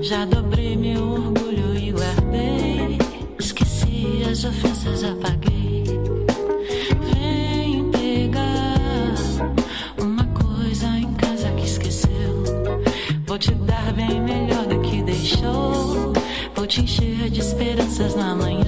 Já dobrei meu orgulho e guardei. Esqueci as ofensas, apaguei. Vem pegar uma coisa em casa que esqueceu. Vou te dar bem melhor do que deixou. Vou te encher de esperanças no amanhã.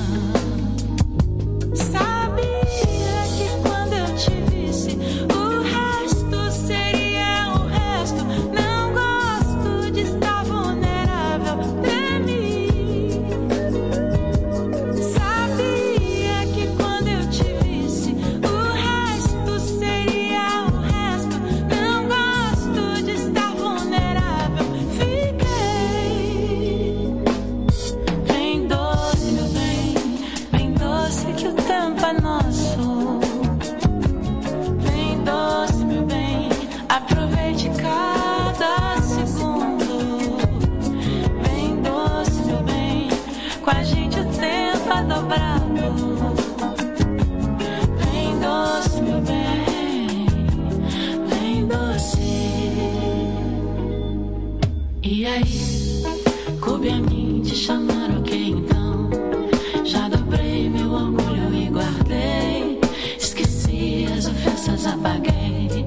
E aí, coube a mim te chamar, ok então. Já dobrei meu orgulho e guardei. Esqueci as ofensas, apaguei.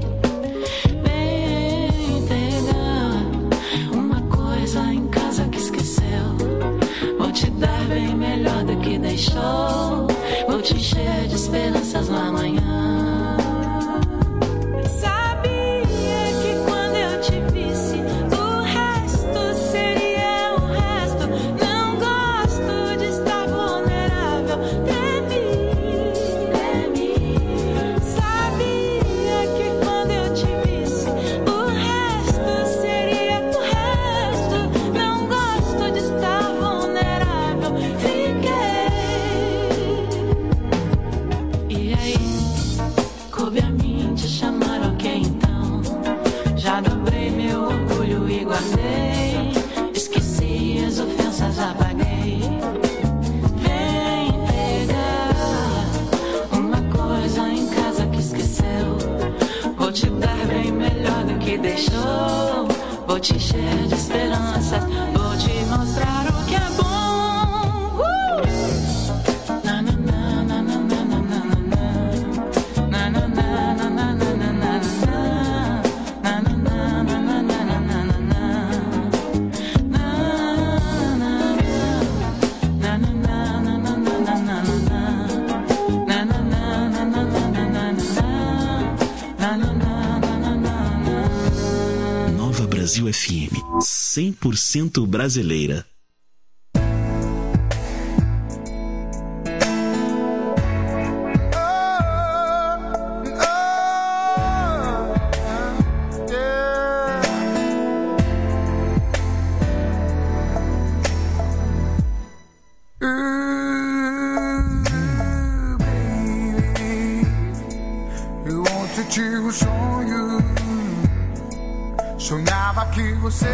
Vem pegar uma coisa em casa que esqueceu. Vou te dar bem melhor do que deixou. Vou te encher de esperanças no amanhã. Esqueci as ofensas, apaguei. Vem pegar uma coisa em casa que esqueceu. Vou te dar bem melhor do que deixou. Vou te encher de esperanças. Vou te mostrar o que é bom. Brasil FM, 100% brasileira. Sonhava que você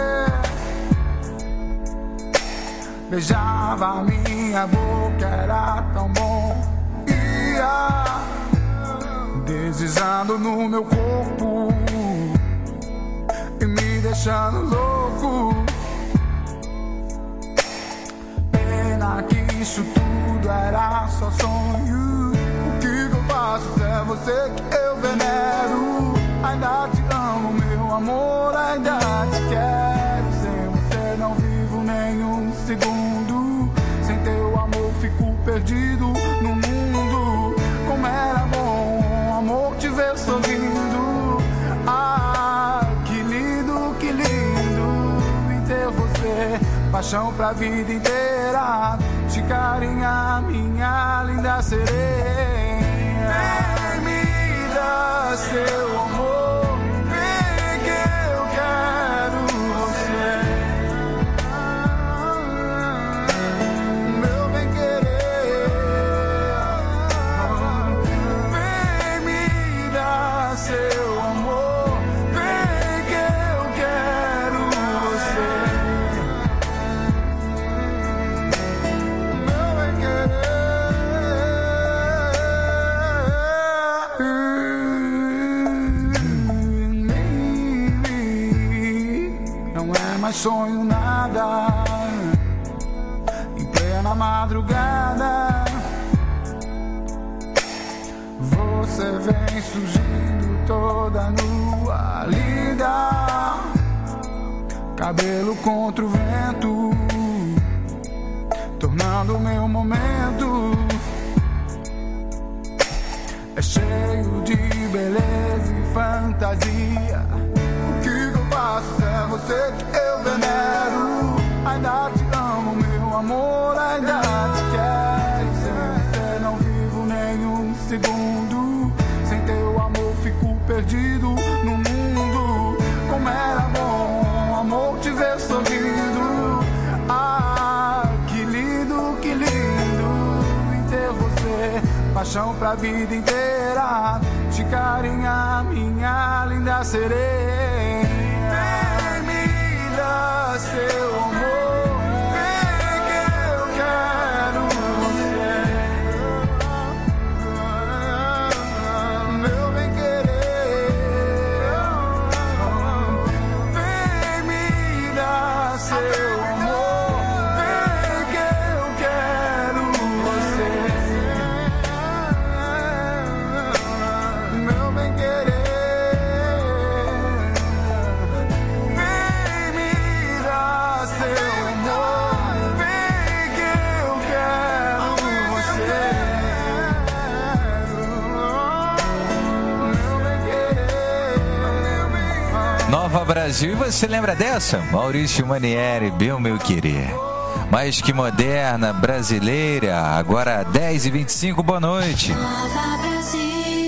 beijava minha boca, era tão bom. Ia deslizando no meu corpo e me deixando louco. Pena que isso tudo era só sonho. O que eu faço se é você que eu venero? Ainda te amo, meu amor, ainda te quero. Sem você não vivo nenhum segundo. Sem teu amor fico perdido no mundo. Como era bom, amor, te ver sorrindo. Ah, que lindo em ter você. Paixão pra vida inteira. Te carinhar, minha linda sereia. Me dá seu amor. é mais sonho nada. Em plena madrugada você vem surgindo toda nua, linda, cabelo contra o vento, tornando o meu momento. É cheio de beleza e fantasia. O que eu faço é você que eu venero. Ainda te amo, meu amor, ainda te quero. Sem você não vivo nenhum segundo. Sem teu amor fico perdido no mundo. Como era bom, amor, te ver sorrindo. Ah, que lindo em ter você. Paixão pra vida inteira. De carinha, minha linda sereia. Vem me dar seu amor. Vem que eu quero você. Meu bem querer. Vem me dar seu amor. Vem que eu quero você. Meu bem querer. Vem me dar seu amor. Vem que eu quero você. Meu bem querer. Nova Brasil, e você lembra dessa? Maurício Manieri, Meu Querer. Mais que moderna, brasileira, agora 10h25, boa noite. Nova Brasil.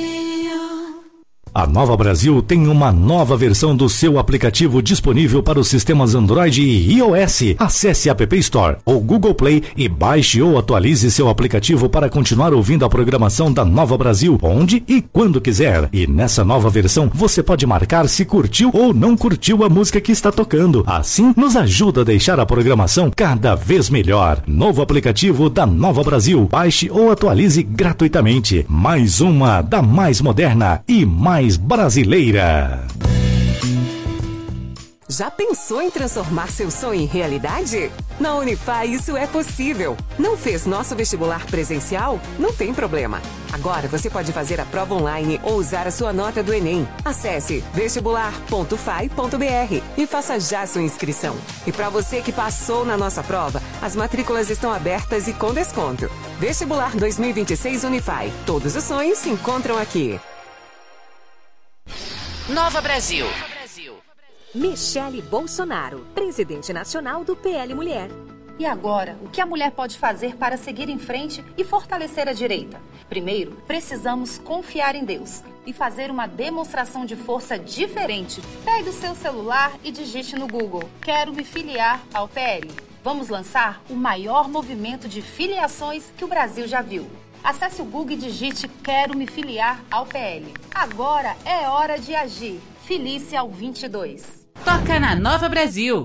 A Nova Brasil tem uma nova versão do seu aplicativo disponível para os sistemas Android e iOS. Acesse a App Store ou Google Play e baixe ou atualize seu aplicativo para continuar ouvindo a programação da Nova Brasil, onde e quando quiser. E nessa nova versão, você pode marcar se curtiu ou não curtiu a música que está tocando. Assim, nos ajuda a deixar a programação cada vez melhor. Novo aplicativo da Nova Brasil. Baixe ou atualize gratuitamente. Mais uma da mais moderna e mais brasileira. Já pensou em transformar seu sonho em realidade? Na Unify isso é possível. Não fez nosso vestibular presencial? Não tem problema. Agora você pode fazer a prova online ou usar a sua nota do Enem. Acesse vestibular.fai.br e faça já sua inscrição. E para você que passou na nossa prova, as matrículas estão abertas e com desconto. Vestibular 2026 Unify. Todos os sonhos se encontram aqui. Nova Brasil. Michele Bolsonaro, presidente nacional do PL Mulher. E agora, o que a mulher pode fazer para seguir em frente e fortalecer a direita? Primeiro, precisamos confiar em Deus e fazer uma demonstração de força diferente. Pegue o seu celular e digite no Google: quero me filiar ao PL. Vamos lançar o maior movimento de filiações que o Brasil já viu. Acesse o Google e digite quero me filiar ao PL. Agora é hora de agir. Filie-se ao 22. Toca na Nova Brasil.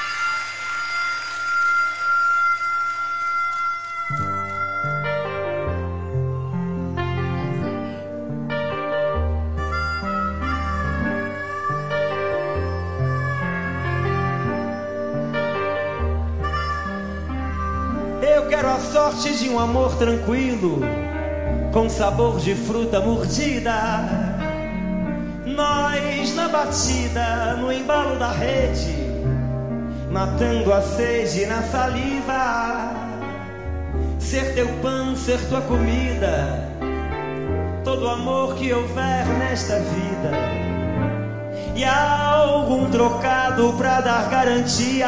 Eu quero a sorte de um amor tranquilo, com sabor de fruta mordida. Nós na batida, no embalo da rede, matando a sede na saliva. Ser teu pão, ser tua comida, todo amor que houver nesta vida. E algum trocado pra dar garantia.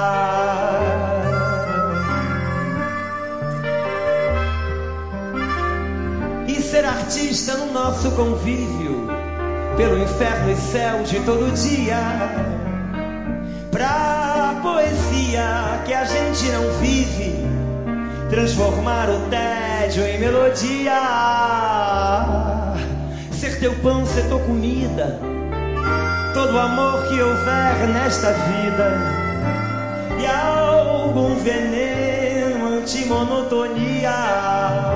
E ser artista no nosso convívio, pelo inferno e céu de todo dia, pra poesia que a gente não vive, transformar o tédio em melodia. Ser teu pão, ser tua comida, todo amor que houver nesta vida. E algum veneno, antimonotonia.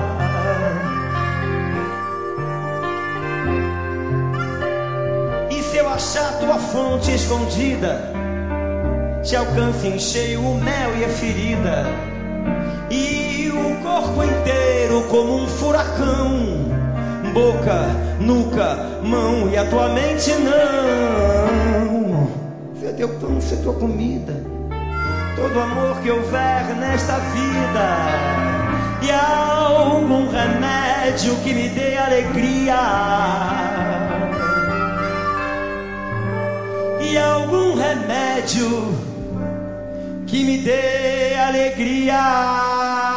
E se eu achar tua fonte escondida te alcance em cheio o mel e a ferida, e o corpo inteiro como um furacão, boca, nuca, mão e a tua mente não. Ser teu pão, ser tua comida, todo amor que houver nesta vida, e algum remédio que me dê alegria, e algum remédio que me dê alegria.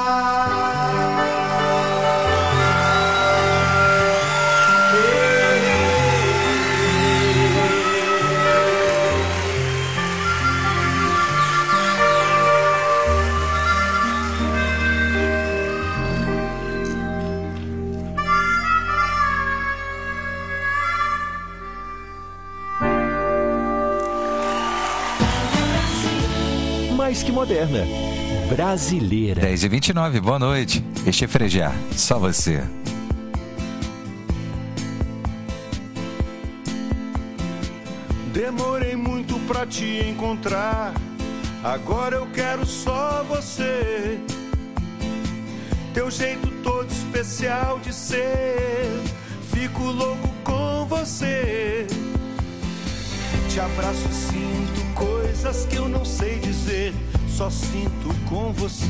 Mais que moderna, brasileira. 10h29, boa noite. Este é Frejá, só você. Demorei muito pra te encontrar, agora eu quero só você. Teu jeito todo especial de ser, fico louco com você. Te abraço e sinto coisas que eu não sei dizer, só sinto com você.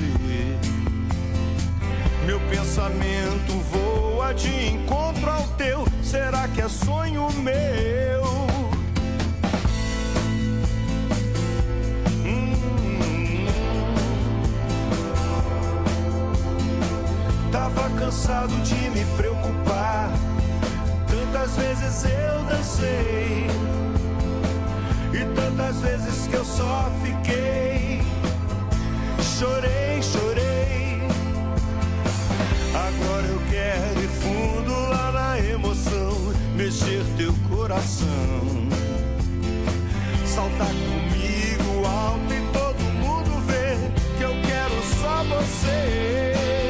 Meu pensamento voa de encontro ao teu, será que é sonho meu? Tava cansado de me preocupar, tantas vezes eu dancei, e tantas vezes que eu só fiquei, chorei, chorei. Agora eu quero ir fundo lá na emoção, mexer teu coração, saltar comigo alto e todo mundo ver que eu quero só você.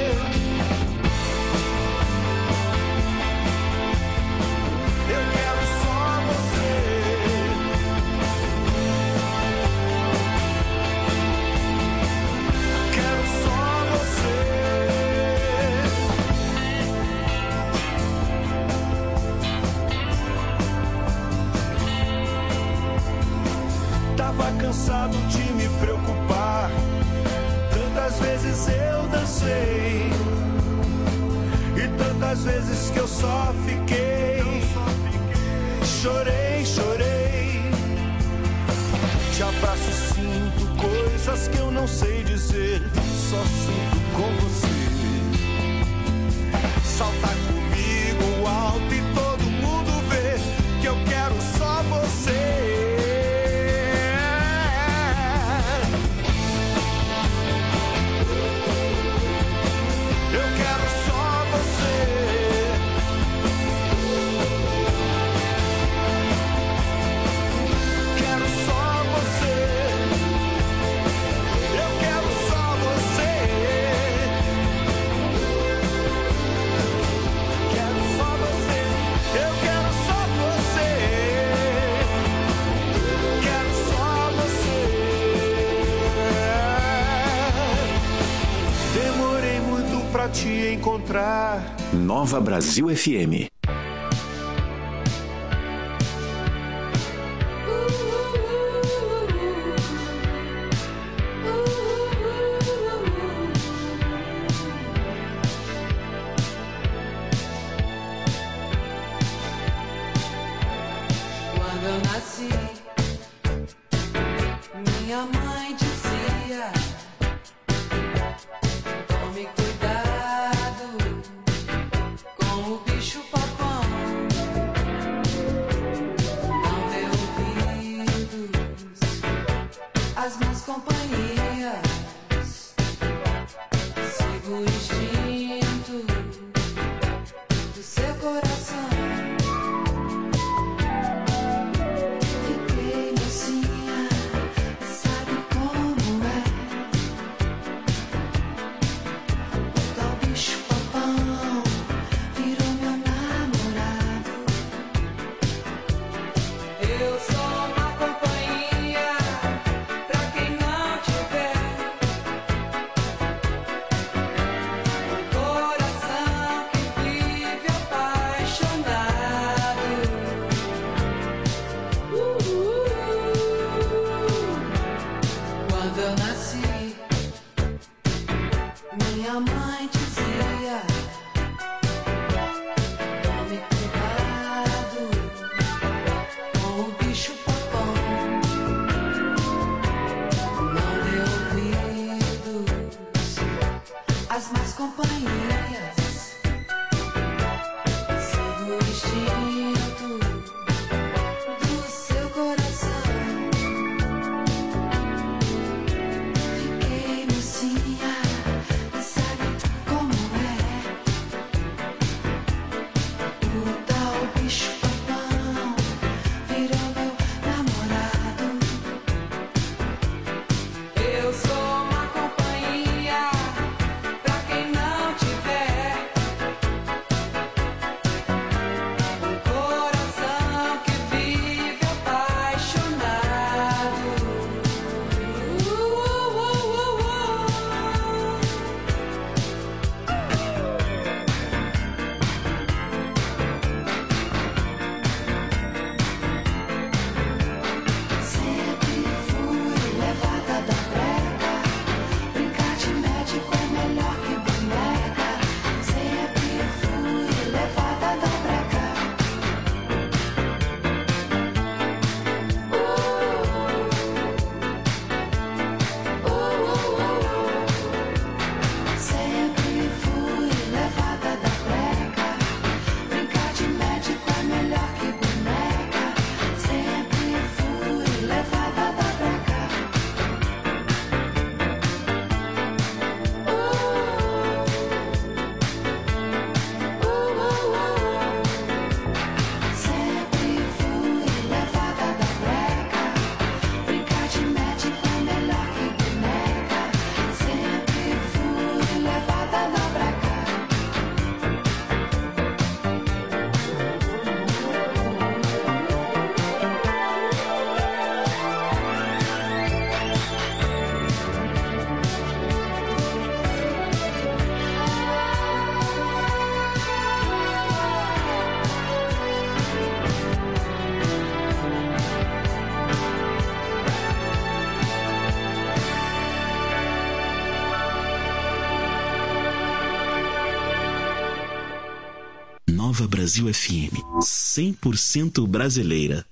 Cansado de me preocupar, tantas vezes eu dancei, e tantas vezes que eu só fiquei, chorei, chorei. Te abraço e sinto coisas que eu não sei dizer, só sinto com você. Saltar comigo alto e todo mundo ver que eu quero só você. Pra te encontrar. Nova Brasil FM. Quando eu nasci, minha mãe dizia: tome cuidado com o bicho papão, não dê ouvidos às más companhias, siga o instinto do seu coração. Fiquei mocinha, sabe como é? O tal bicho papão virou meu namorado. Eu sou uma companhia pra quem eu nasci, minha mãe dizia: tome cuidado com o bicho papão, não dê ouvidos às más companhias, siga o instinto do seu coração. Fiquei mocinha e sabe como é o tal bicho papão virou meu namorado. Eu sou uma companhia pra quem não tiver um coração que vive apaixonado. Sempre fui levada da breca, brincar de médico é melhor que boneca. Sempre fui levada da breca. Sempre fui levada da breca, brincar de médico é melhor que boneca. Sempre fui levada da breca. Sempre fui levada da breca, brincar de médico é melhor que boneca. Sempre fui levada da breca. Nova Brasil FM, 100% brasileira.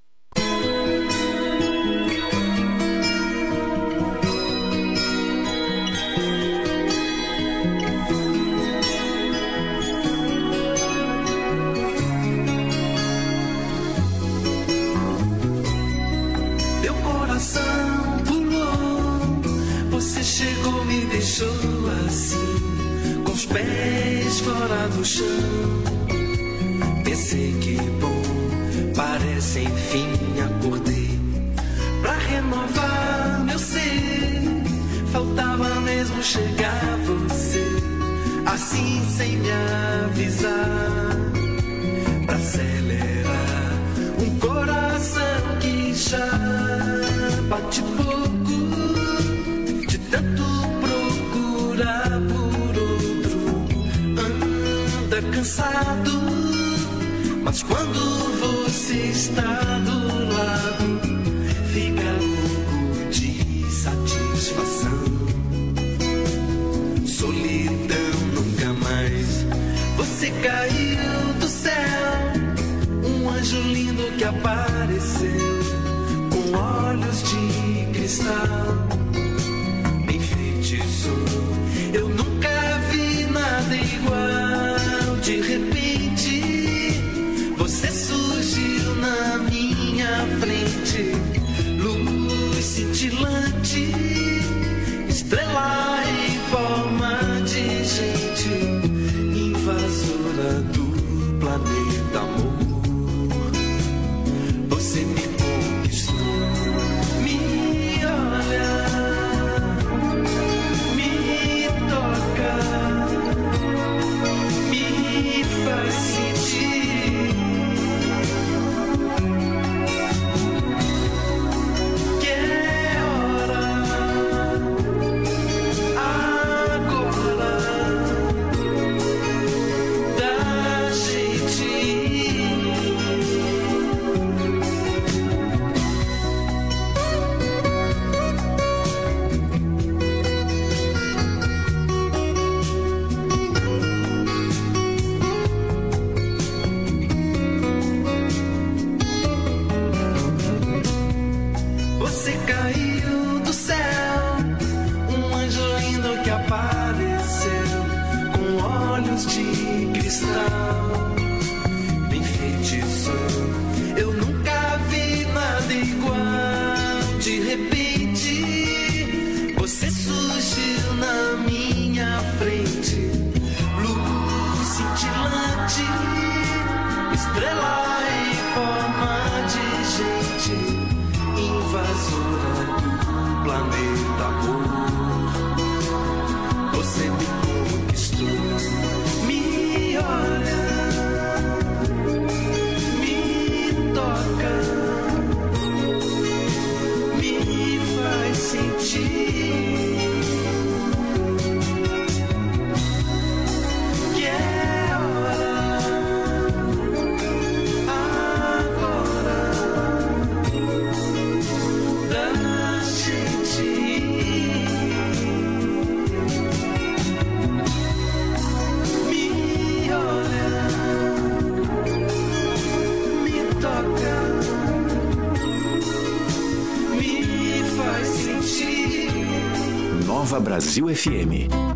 Teu coração pulou, você chegou, me deixou assim, com os pés fora do chão. Pensei que bom, parece enfim acordei. Pra renovar meu ser, faltava mesmo chegar você, assim sem me avisar. Pra acelerar um coração que já bate pouco, de tanto procurar por outro, anda cansado. Mas quando você está do lado, fica louco de satisfação. Solidão nunca mais. Você caiu do céu, um anjo lindo que apareceu, com olhos de cristal, me enfeitiçou. Eu nunca vi nada igual. De repente, você surgiu na minha frente, luz cintilante, estrela em forma de gente, invasora do planeta amor. Você me conquistou, me olha, me toca, me faz sentir que é hora muito amor. Você me conquistou. Me olha, me toca, me faz sentir que é hora agora da gente me olha, me toca, me faz sentir. Nova Brasil FM.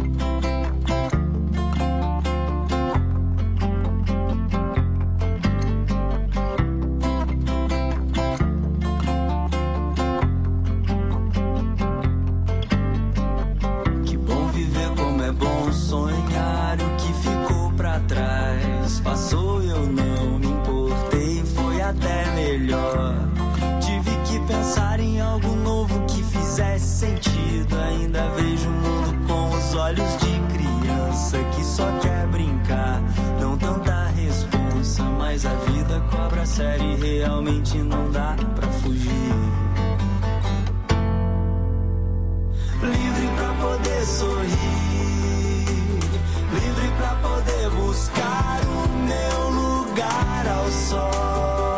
Que bom viver, como é bom sonhar. O que ficou pra trás passou, eu não me importei, foi até melhor. Tive que pensar em algo novo que fizesse sentido. Ainda vejo o mundo com os olhos de criança que só quer brincar, não tanta responsa. Mas a vida cobra sério e realmente não dá pra fugir. Livre pra poder sorrir, livre pra poder buscar o meu lugar ao sol.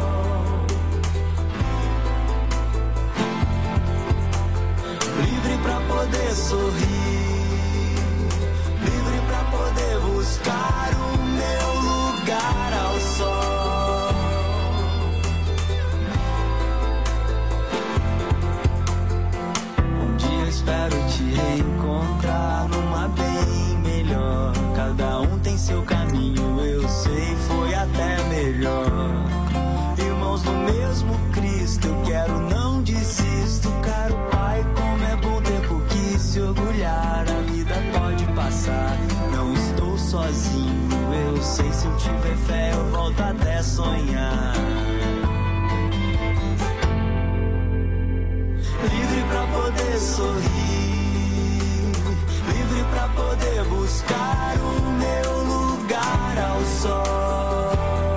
Livre pra poder sorrir, livre pra poder buscar o meu lugar ao sol. Um dia espero te reencontrar numa bem melhor. Cada um tem seu caminho, eu sei, foi até melhor. Irmãos do mesmo Cristo, eu quero, não desisto. Caro Pai, como é bom ter por que se orgulhar. A vida pode passar, não estou sozinho. Eu sei, se eu tiver fé eu volto até sonhar. Livre pra poder sorrir, livre pra poder buscar o meu lugar ao sol.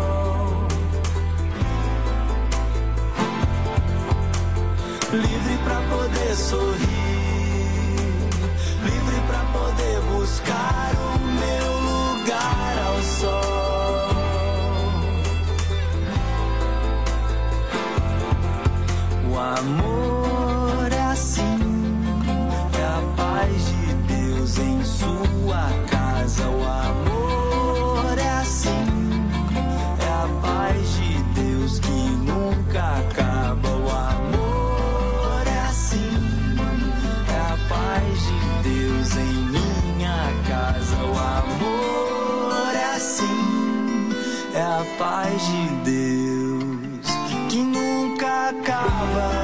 Livre pra poder sorrir, livre pra poder buscar o meu lugar ao sol. O amor é assim, é a paz de Deus em sua casa. O amor é assim, é a paz de Deus que nunca acaba. O amor é assim, é a paz de Deus em minha casa. O amor é assim, é a paz de Deus que nunca acaba.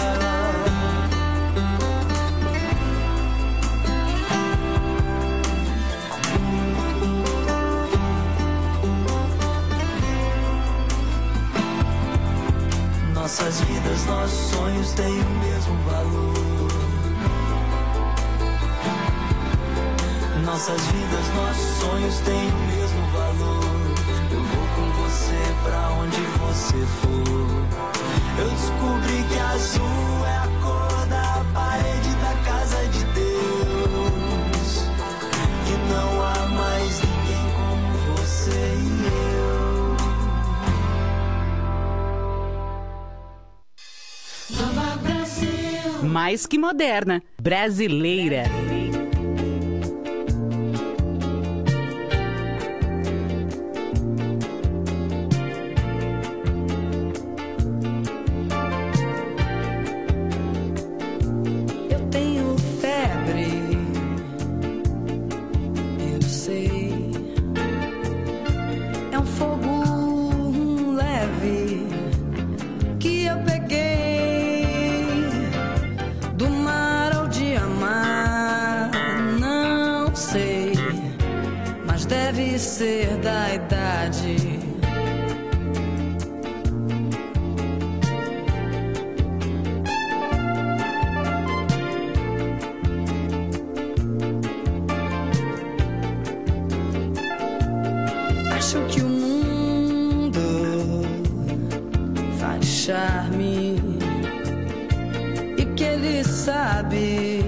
Nossas vidas, nossos sonhos têm o mesmo valor. Nossas vidas, nossos sonhos têm o mesmo valor. Eu vou com você pra onde você for. Eu descobri que azul é a cor da parede da casa de Deus. E não há mais ninguém como você e eu. Nova Brasil. Mais que moderna, brasileira. Deve ser da idade. Acho que o mundo faz charme e que ele sabe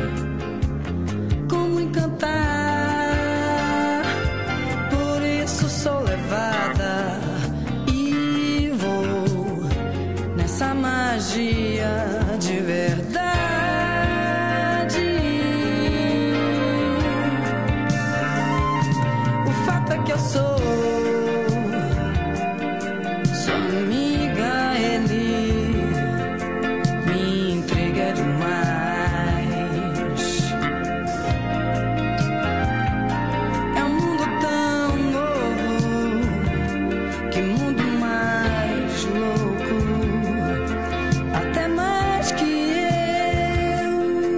como encantar. Por isso sou levada e vou nessa magia de verdade. O fato é que eu sou sua amiga, ele me intriga demais. É um mundo tão novo, que mundo mais louco, até mais que eu.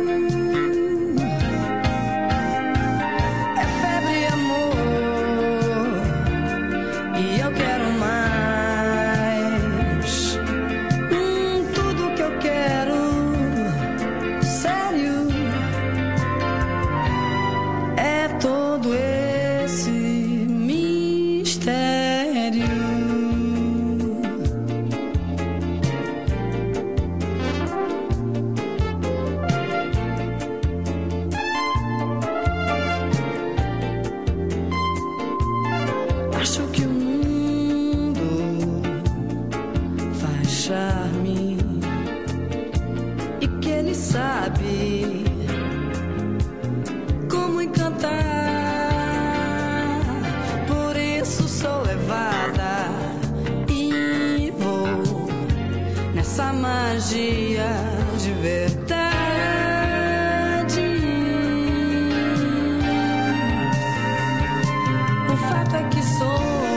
É febre e amor, e eu quero mais. Tudo que eu quero, sério, é todo esse mistério. Acho que o mundo faz charme e que ele sabe como encantar. Por isso sou levada e vou nessa magia de verdade. O fato é que sou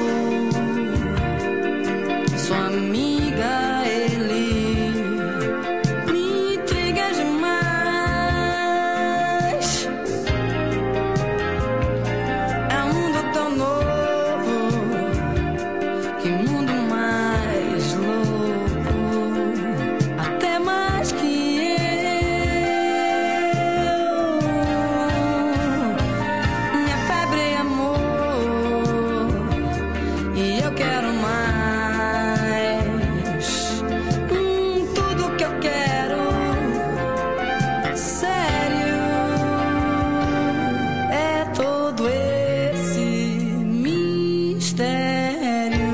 sua amiga, ele me intriga demais. É um mundo tão novo, que mundo mais louco, até mais que eu. Minha febre é amor, e eu quero mais. Tudo que eu quero, sério, é todo esse mistério.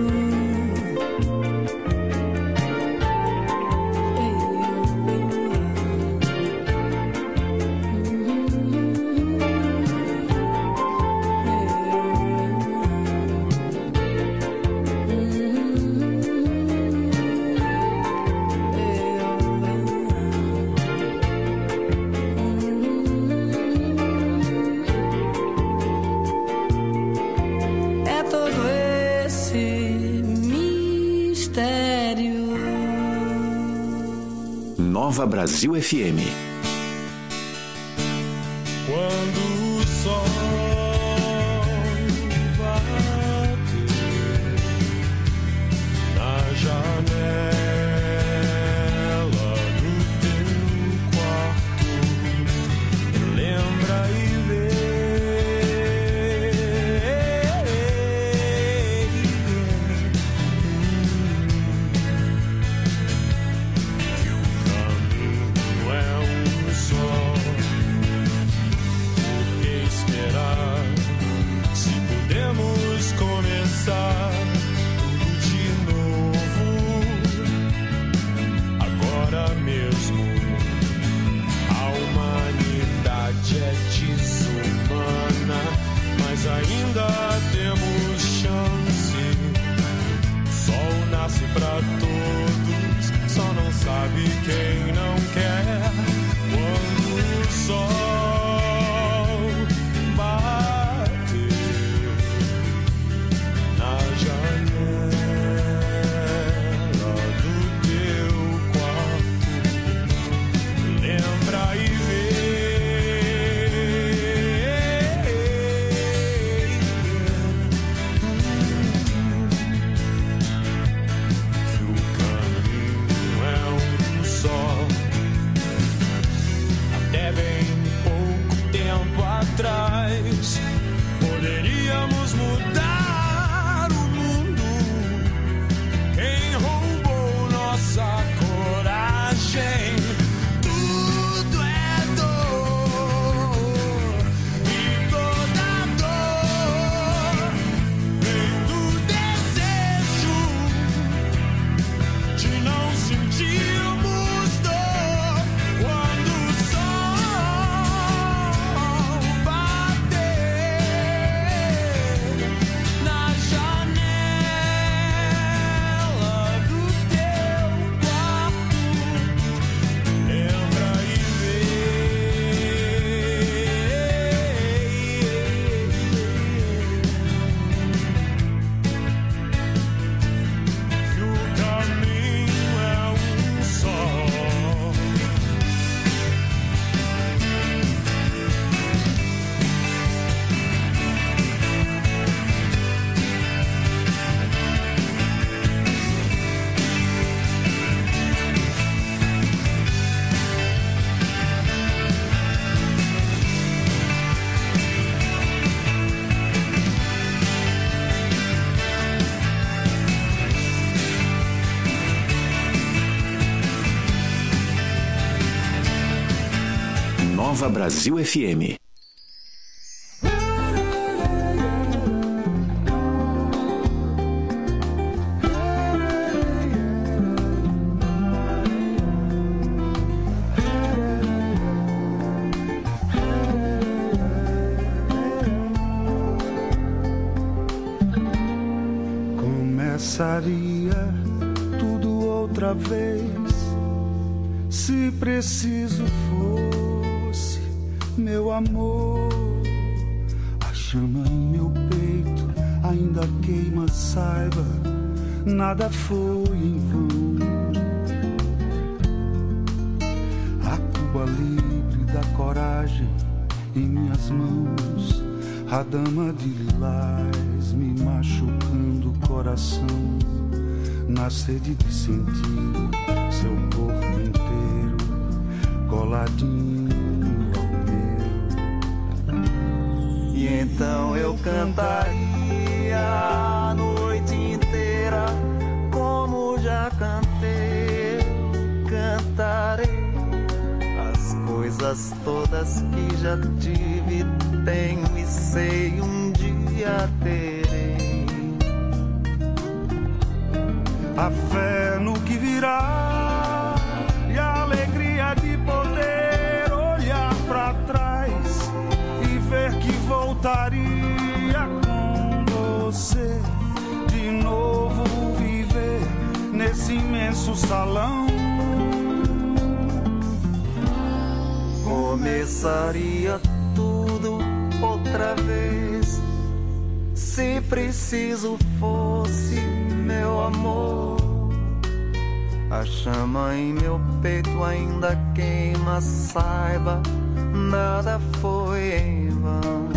É todo esse mistério. Nova Brasil FM. Quando o sol bater na janela do teu quarto, lembra e vê que o caminho é um só. O Nova Brasil FM. Começaria tudo outra vez, se preciso fosse, meu amor. A chama em meu peito ainda queima, saiba, nada foi em vão. A Cuba livre da coragem em minhas mãos, a dama de lilás me machucando o coração, na sede de sentir seu corpo inteiro coladinho ao meu. E então eu cantaria a noite inteira, como já cantei, cantarei as coisas todas que já tive, tenho e sei um dia terei. A fé no que virá e a alegria de poder olhar pra trás e ver que voltaria com você de novo, viver nesse imenso salão. Começaria tudo outra vez, se preciso fosse, meu amor. A chama em meu peito ainda queima, saiba, nada foi em vão.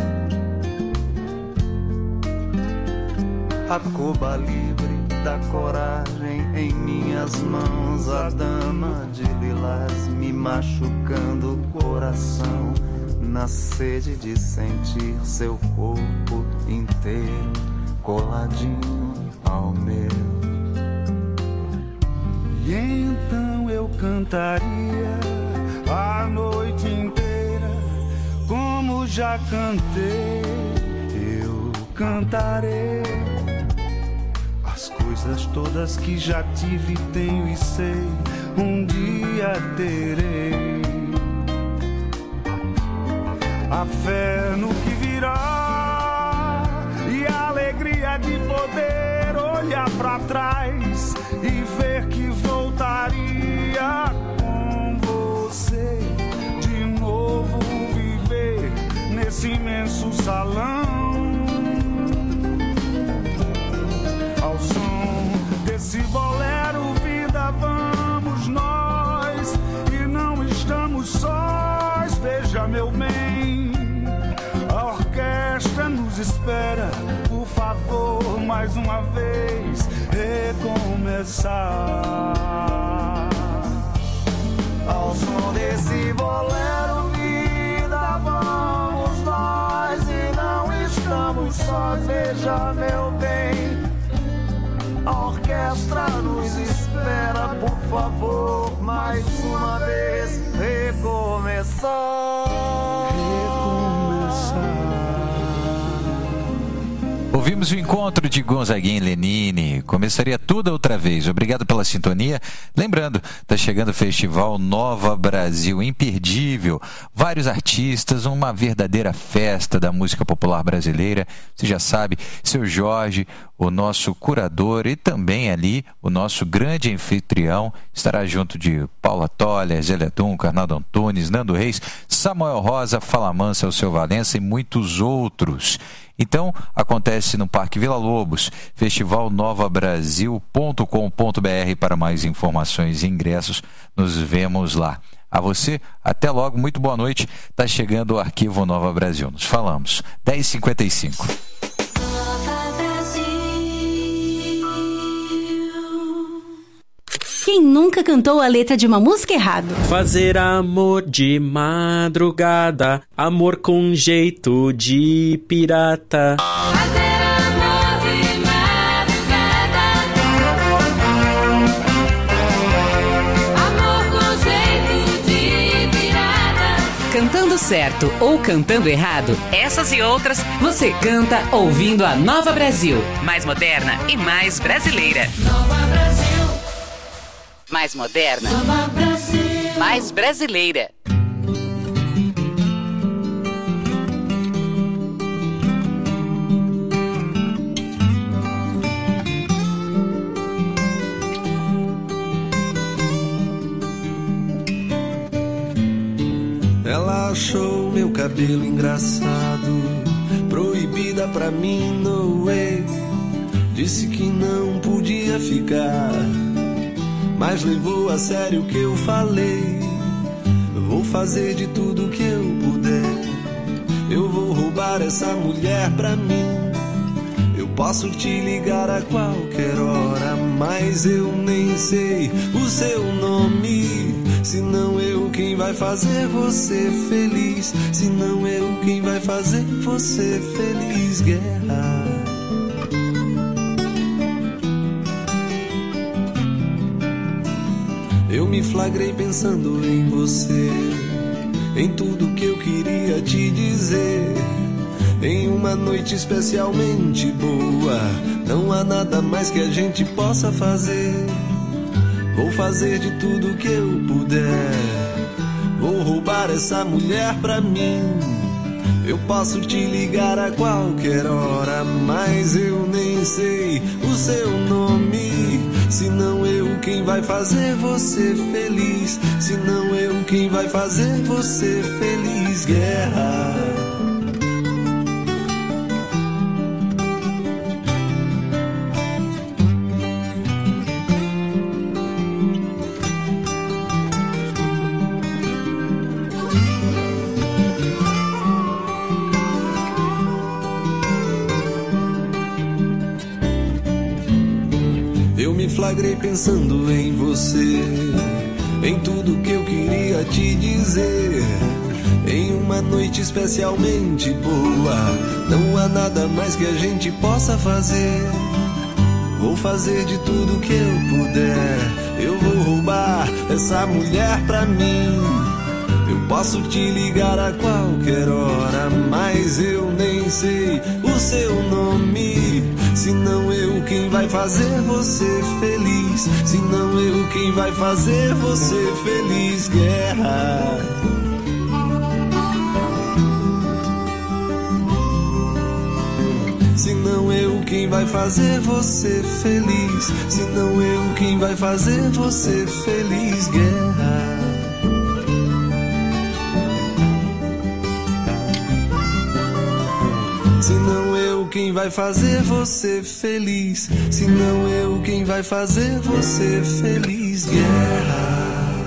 A Cuba livre da coragem em minhas mãos, a dama de lilás me machucando o coração, na sede de sentir seu corpo inteiro coladinho ao meu. E então eu cantaria a noite inteira, como já cantei, eu cantarei as coisas todas que já tive, tenho e sei, um dia terei. A fé no que virá e a alegria de poder olhar pra trás e ver que voltaria com você de novo, viver nesse imenso salão. Ao som desse bolero, vida, vamos nós, e não estamos sós, veja meu bem, a orquestra nos espera, por favor, mais uma vez, recomeçar. Ao som desse bolero, vida, vamos nós, e não estamos sós, veja meu bem, a orquestra nos espera, por favor, mais uma vez, recomeçar. Ouvimos o encontro de Gonzaguinha e Lenine. Começaria tudo outra vez. Obrigado pela sintonia. Lembrando, está chegando o Festival Nova Brasil, imperdível. Vários artistas, uma verdadeira festa da música popular brasileira. Você já sabe, seu Jorge, o nosso curador, e também ali o nosso grande anfitrião, estará junto de Paula Toller, Zélia Duncan, Arnaldo Antunes, Nando Reis, Samuel Rosa, Fala Mansa, o seu Valença e muitos outros. Então, acontece no Parque Vila Lobos, festivalnovabrasil.com.br para mais informações e ingressos. Nos vemos lá. A você, até logo, muito boa noite. Está chegando o Arquivo Nova Brasil. Nos falamos. 10h55. Quem nunca cantou a letra de uma música errado? Fazer amor de madrugada, amor com jeito de pirata. Fazer amor de madrugada, amor com jeito de pirata. Cantando certo ou cantando errado, essas e outras você canta ouvindo a Nova Brasil. Mais moderna e mais brasileira. Nova Brasil. Mais moderna. Nova Brasil. Mais brasileira. Ela achou meu cabelo engraçado, proibida pra mim, no way. Disse que não podia ficar, mas levou a sério o que eu falei. Vou fazer de tudo que eu puder, eu vou roubar essa mulher pra mim. Eu posso te ligar a qualquer hora, mas eu nem sei o seu nome. Se não eu quem vai fazer você feliz, se não eu quem vai fazer você feliz. Guerra. Eu me flagrei pensando em você, em tudo que eu queria te dizer. Em uma noite especialmente boa, não há nada mais que a gente possa fazer. Vou fazer de tudo que eu puder, vou roubar essa mulher pra mim. Eu posso te ligar a qualquer hora, mas eu nem sei o seu nome. Se não eu quem vai fazer você feliz, se não eu quem vai fazer você feliz. Guerra. Flagrei pensando em você, em tudo que eu queria te dizer. Em uma noite especialmente boa, não há nada mais que a gente possa fazer. Vou fazer de tudo que eu puder, eu vou roubar essa mulher pra mim. Eu posso te ligar a qualquer hora, mas eu nem sei o seu nome. Se não eu quem vai fazer você feliz, se não eu quem vai fazer você feliz. Guerra. Se não eu quem vai fazer você feliz, se não eu quem vai fazer você feliz. Guerra. Se não eu quem vai fazer você feliz, se não eu quem vai fazer você feliz. Guerra.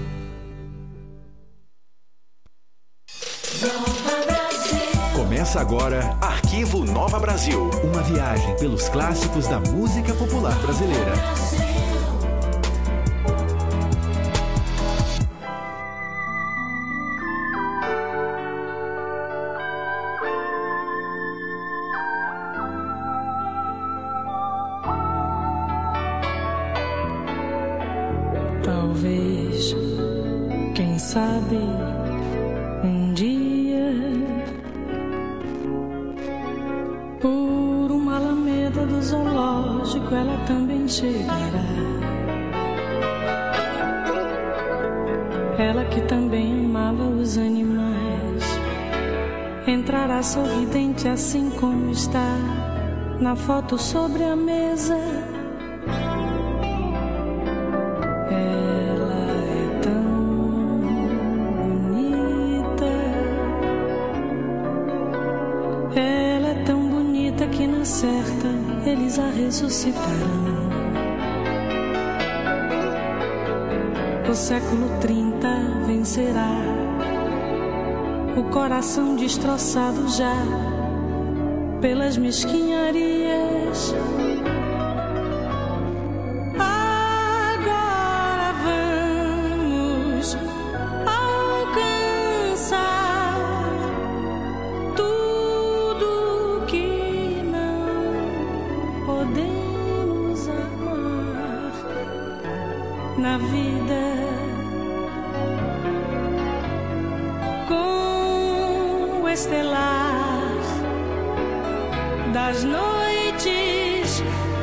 Começa agora Arquivo Nova Brasil, uma viagem pelos clássicos da música popular brasileira. Talvez, quem sabe, um dia, por uma alameda do zoológico, ela também chegará. Ela que também amava os animais, entrará sorridente assim como está na foto sobre a mesa. Certa, eles a ressuscitarão. O século 30 vencerá, o coração destroçado já pelas mesquinharias. Agora vamos alcançar tudo que podemos amar na vida. estelar das noites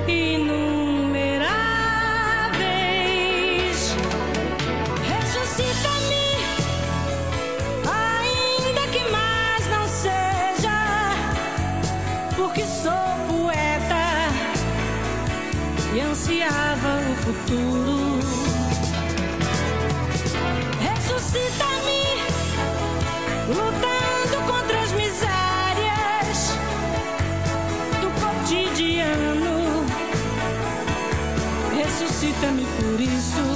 inumeráveis. Ressuscita-me, ainda que mais não seja, porque sou poeta e ansiava o futuro. Ressuscita-me, lutando contra as misérias do cotidiano. Ressuscita-me por isso.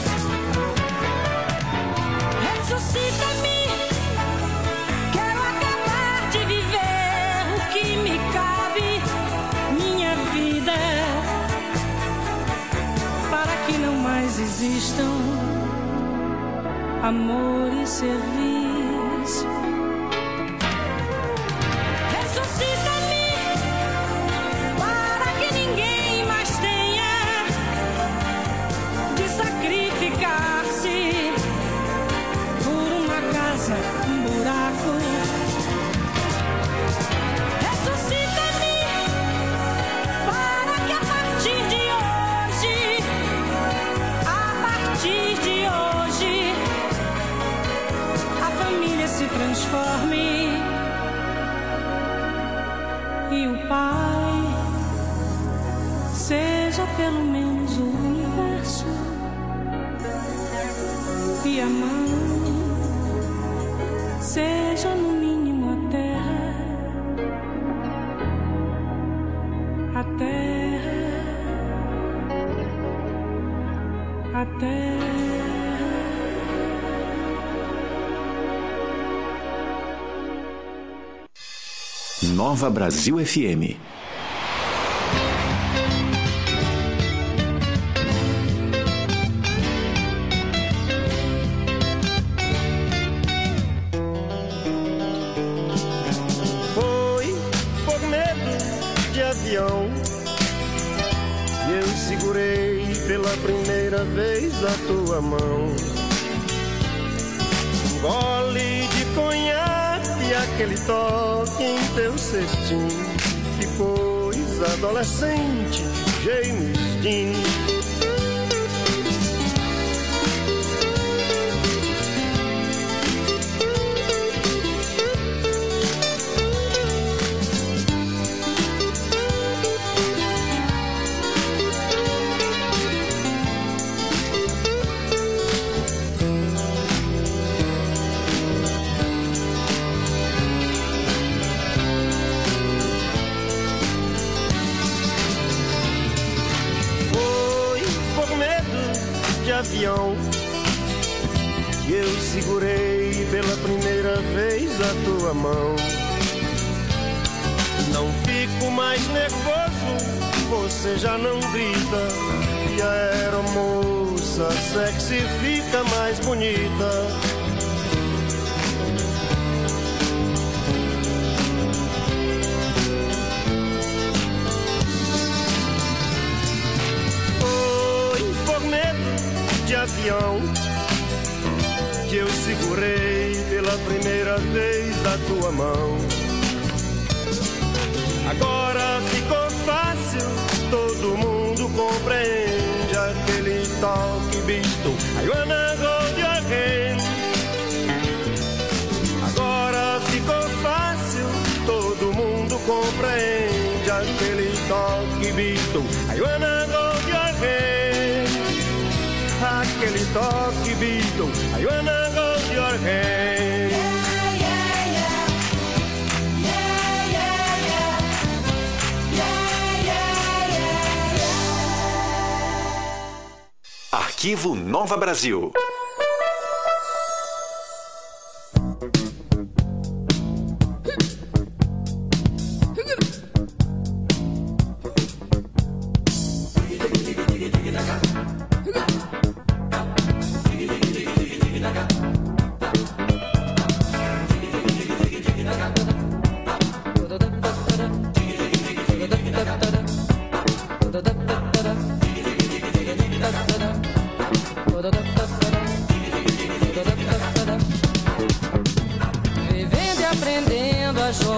Ressuscita-me, quero acabar de viver o que me cabe, minha vida, para que não mais existam amor e serviço. Ressuscita-me, para que ninguém mais tenha de sacrificar-se por uma casa, um buraco. Ressuscita-me, para que a partir de hoje, a família se transforme e o pai seja pelo menos o universo e a mãe seja no mínimo a terra, a terra, a terra. Nova Brasil FM. Foi por medo de avião que eu segurei pela primeira vez a tua mão. Um gole de conhaque, aquele toque em teu cetim, que coisa adolescente, James Dean. Avião e eu segurei pela primeira vez a tua mão. Não fico mais nervoso, você já não grita, e a aeromoça sexy fica mais bonita. De avião que eu segurei pela primeira vez a tua mão. Agora ficou fácil, todo mundo compreende aquele toque visto. I wanna hold your hand. Agora ficou fácil, todo mundo compreende aquele toque visto. I wanna hold your hand. Aquele toque visto, I wanna hold your hand. Arquivo Nova Brasil. Vivendo e aprendendo.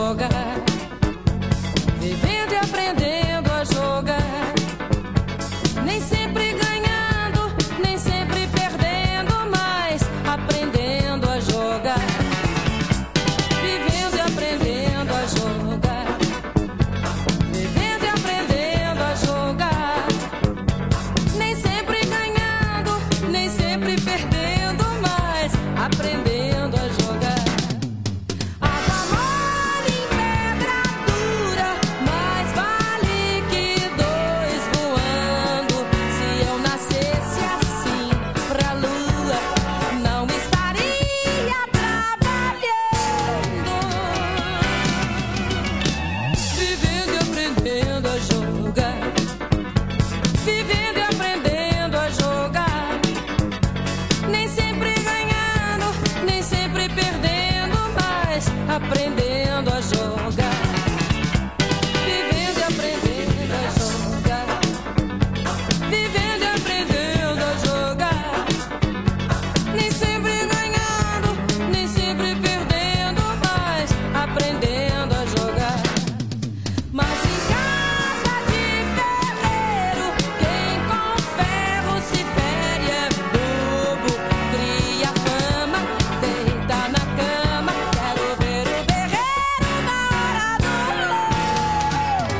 jogar, vivendo e aprendendo a jogar, nem sempre ganhando, nem sempre perdendo, mas aprendendo a jogar, vivendo e aprendendo a jogar, vivendo e aprendendo a jogar, nem sempre ganhando, nem sempre perdendo, mas aprendendo a jogar. Água mole em pedra dura, mais vale que dois voando. Se eu nascesse assim pra lua, não estaria trabalhando, vivendo e aprendendo a jogar, vivendo e aprendendo a jogar, nem sempre ganhando, nem sempre perdendo, mas aprendendo a jogar, vivendo e aprendendo a jogar, vivendo e aprendendo a jogar, nem sempre ganhando, nem sempre perdendo, mas aprendendo a jogar. Mas em casa de ferreiro, quem com ferro se fere é bobo. Cria fama, deita na cama, quero ver o berreiro na hora do lobo.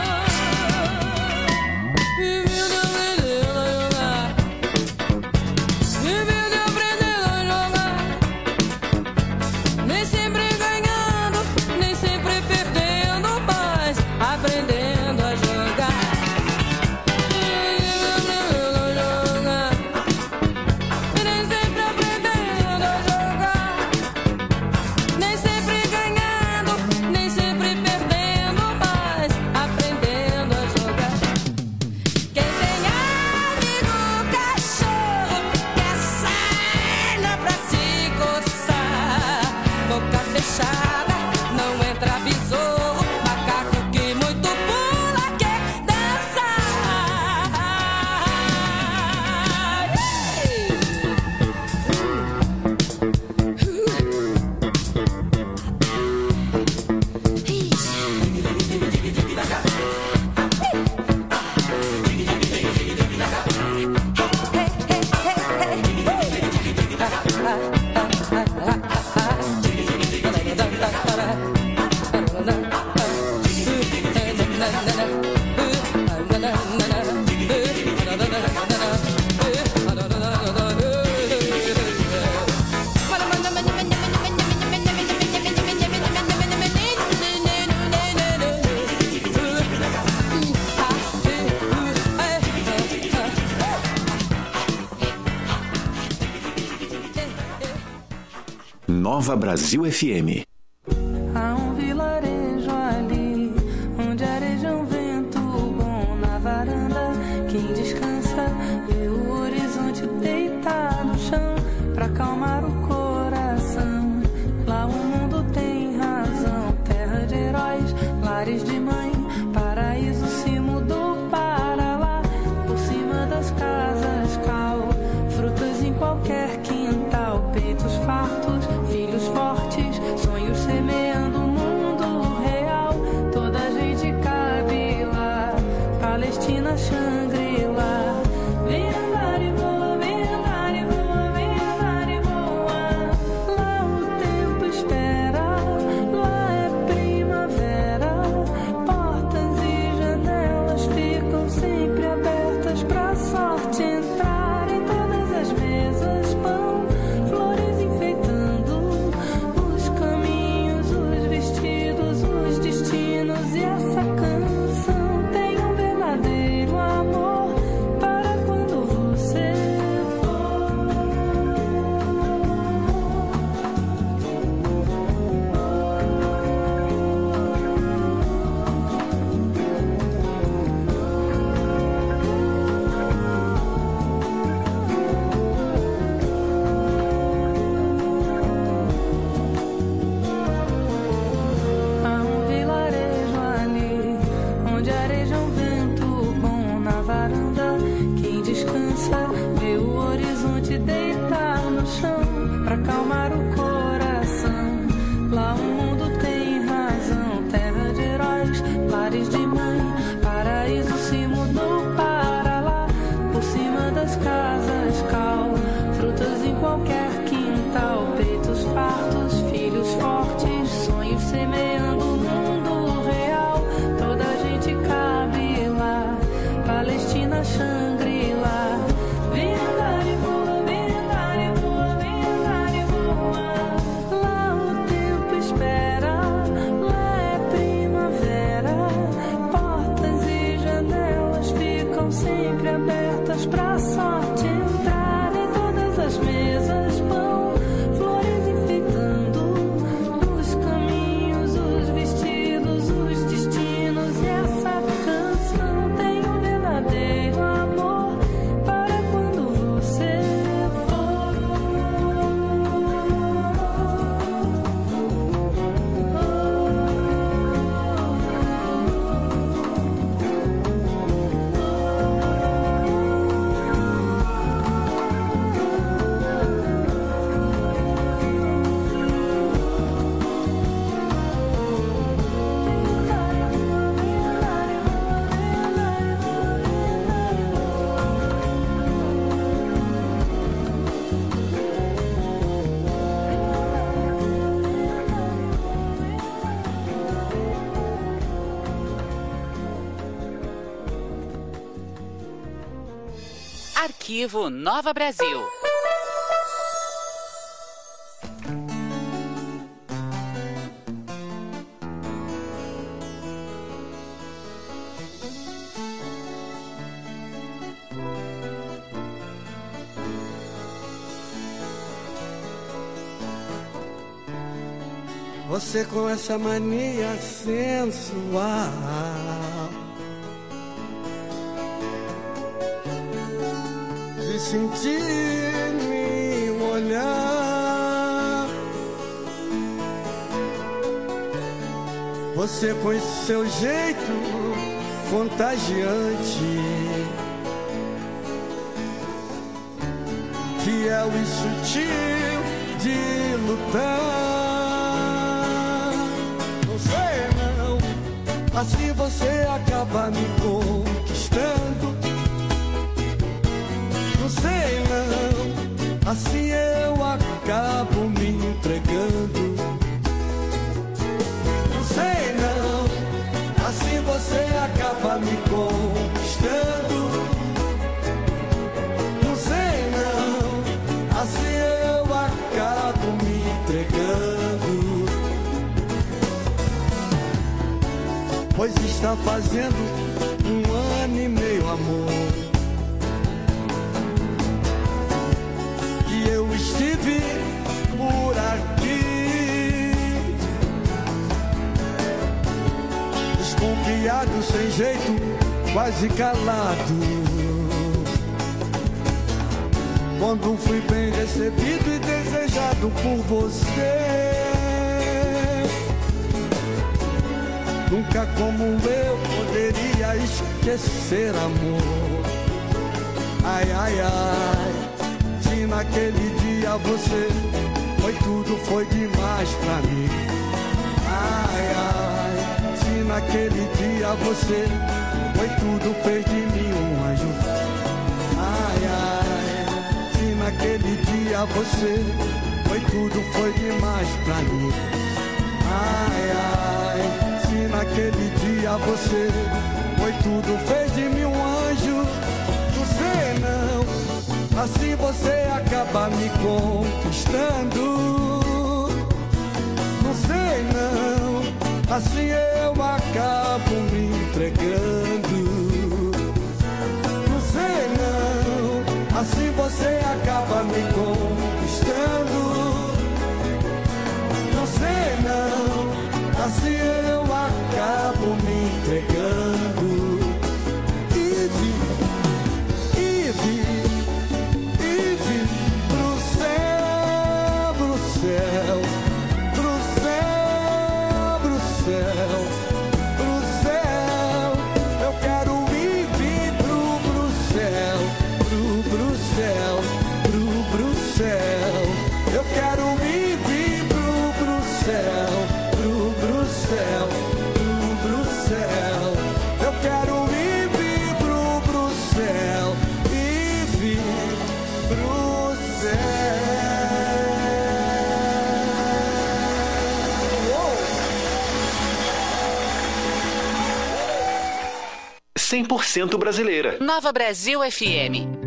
Vivendo e aprendendo a jogar, vivendo e aprendendo a jogar, nem sempre ganhando, nem sempre perdendo, mas aprendendo a jogar, vivendo e aprendendo a jogar, nem sempre aprendendo a jogar, nem sempre ganhando, nem sempre perdendo, mas aprendendo a jogar. Quem tem amigo cachorro quer sarna pra se coçar, boca fechada não entra besouro, macaco que muito pula quer dançar. Nova Brasil FM. Há um vilarejo ali, onde areja um vento bom na varanda. Quem descansa vê o horizonte deitar no chão pra acalmar o coração. Lá o mundo tem razão, terra de heróis, lares de mãe, paraíso se mudou para lá. Por cima das casas cal, frutas em qualquer quintal, peitos fartos, filhos fortes, sonhos Arquivo Nova Brasil. Você com essa mania sensual, de sentir me olhar. Você com esse seu jeito contagiante, fiel e sutil de lutar. Assim você acaba me conquistando. Não sei não, assim eu acabo me entregando. Não sei não, assim você acaba me conquistando. Não sei não, assim eu acabo me entregando. Pois está fazendo 1 ano e meio, amor, que eu estive por aqui, desconfiado, sem jeito, quase calado. Quando fui bem recebido e desejado por você, nunca como eu poderia esquecer, amor. Ai, ai, ai, se naquele dia você foi tudo, foi demais pra mim. Ai, ai, se naquele dia você foi tudo, fez de mim um anjo. Ai, ai, se naquele dia você foi tudo, foi demais pra mim. Ai, ai, se naquele dia você foi tudo, fez de mim um anjo. Não sei não, assim você acaba me conquistando. Não sei não, assim eu acabo me entregando. Não sei não, assim você acaba me conquistando. Não sei não, assim eu acabo me entregando. Ive, pro céu, pro céu, pro céu, pro céu, pro céu. Eu quero ir pro céu, pro céu, pro céu. Eu quero ir pro céu, pro céu, pro céu. Eu quero ir pro céu e vir pro céu. 100% brasileira. Nova Brasil FM.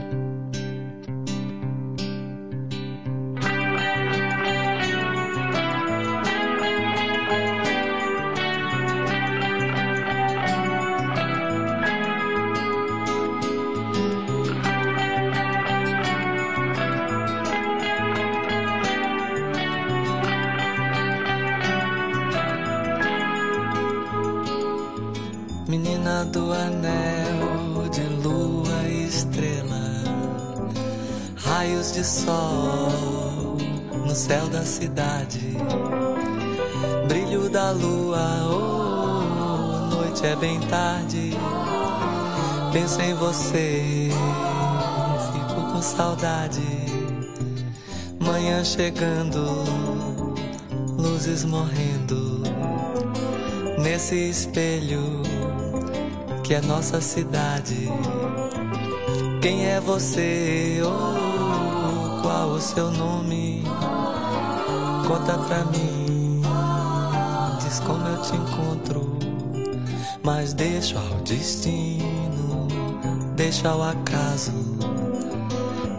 Menina do anel de lua e estrela, raios de sol no céu da cidade, brilho da lua, oh, noite é bem tarde. Penso em você, fico com saudade. Manhã chegando, luzes morrendo nesse espelho que é nossa cidade. Quem é você? Oh, qual o seu nome? Conta pra mim, diz como eu te encontro. Mas deixa ao destino, deixa ao acaso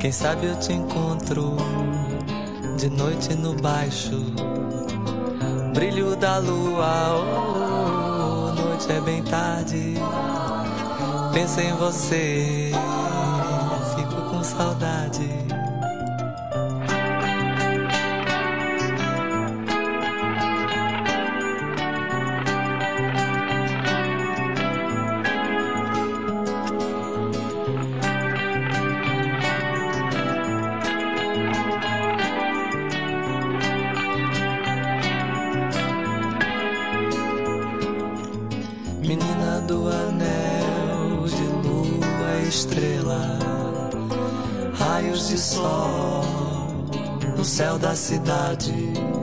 Quem sabe eu te encontro de noite no baixo brilho da lua. Oh, noite é bem tarde. Penso em você, fico com saudade. Menina do anel de lua e estrela, raios de sol no céu da cidade.